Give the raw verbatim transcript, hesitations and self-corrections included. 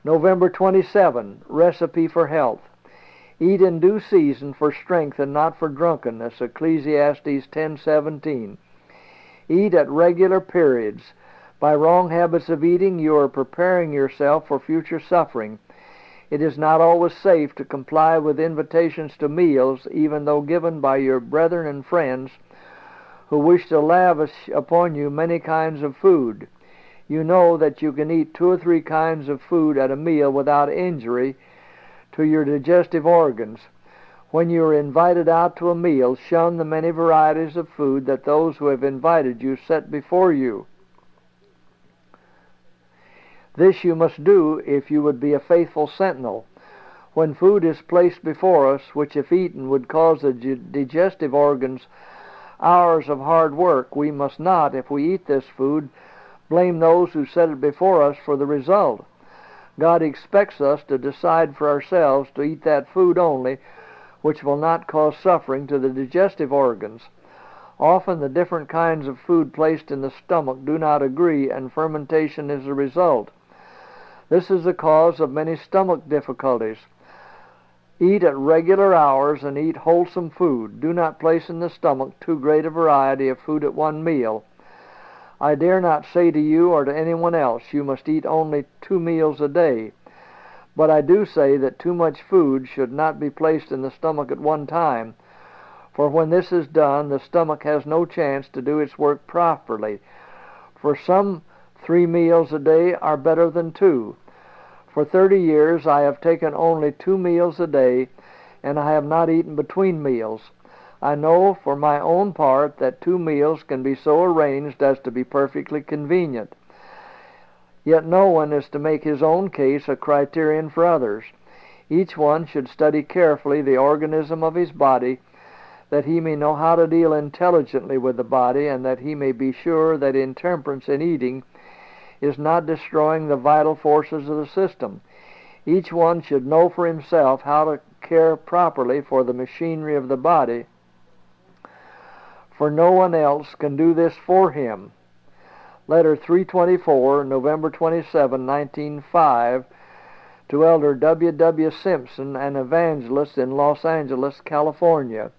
November twenty-seventh, Recipe for Health. Eat in due season for strength and not for drunkenness, Ecclesiastes ten seventeen. Eat at regular periods. By wrong habits of eating, you are preparing yourself for future suffering. It is not always safe to comply with invitations to meals, even though given by your brethren and friends who wish to lavish upon you many kinds of food. You know that you can eat two or three kinds of food at a meal without injury to your digestive organs. When you are invited out to a meal, shun the many varieties of food that those who have invited you set before you. This you must do if you would be a faithful sentinel. When food is placed before us, which if eaten would cause the digestive organs hours of hard work, we must not, if we eat this food, blame those who set it before us for the result. God expects us to decide for ourselves to eat that food only which will not cause suffering to the digestive organs. Often the different kinds of food placed in the stomach do not agree, and fermentation is the result. This is the cause of many stomach difficulties. Eat at regular hours and eat wholesome food. Do not place in the stomach too great a variety of food at one meal. I dare not say to you or to anyone else you must eat only two meals a day, but I do say that too much food should not be placed in the stomach at one time, for when this is done, the stomach has no chance to do its work properly. For some, three meals a day are better than two. For thirty years I have taken only two meals a day, and I have not eaten between meals. I know for my own part that two meals can be so arranged as to be perfectly convenient. Yet no one is to make his own case a criterion for others. Each one should study carefully the organism of his body, that he may know how to deal intelligently with the body, and that he may be sure that intemperance in eating is not destroying the vital forces of the system. Each one should know for himself how to care properly for the machinery of the body, for no one else can do this for him. Letter three twenty-four, November twenty-seventh, nineteen oh five, to Elder W W Simpson, an evangelist in Los Angeles, California.